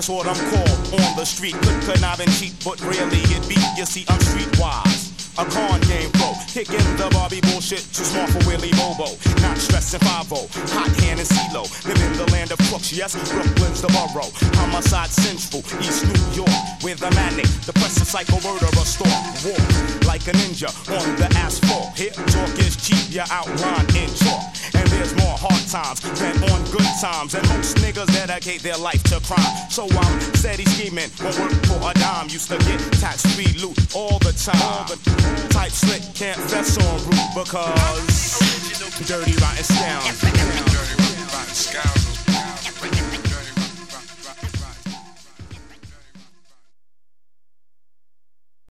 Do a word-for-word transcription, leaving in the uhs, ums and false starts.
That's what I'm called on the street. Good conniving cheap, but really it be. You see, I'm streetwise. A con game pro, kicking the Barbie bullshit, too smart for Willie Bobo. Not stressing five oh, hot hand and CeeLo. Live in the land of crooks, yes, Brooklyn's the borough. Homicide central, East New York, with the manic, depressive psycho murderer stalk. Walk like a ninja on the asphalt. Here, talk is cheap, you outline in chalk. And there's more hard times than on good times. And most niggas dedicate their life to crime. So I'm steady scheming, won't work for a dime. Used to get tax-free loot all the time. All the type slick, can't fess on route because dirty, rotten sound.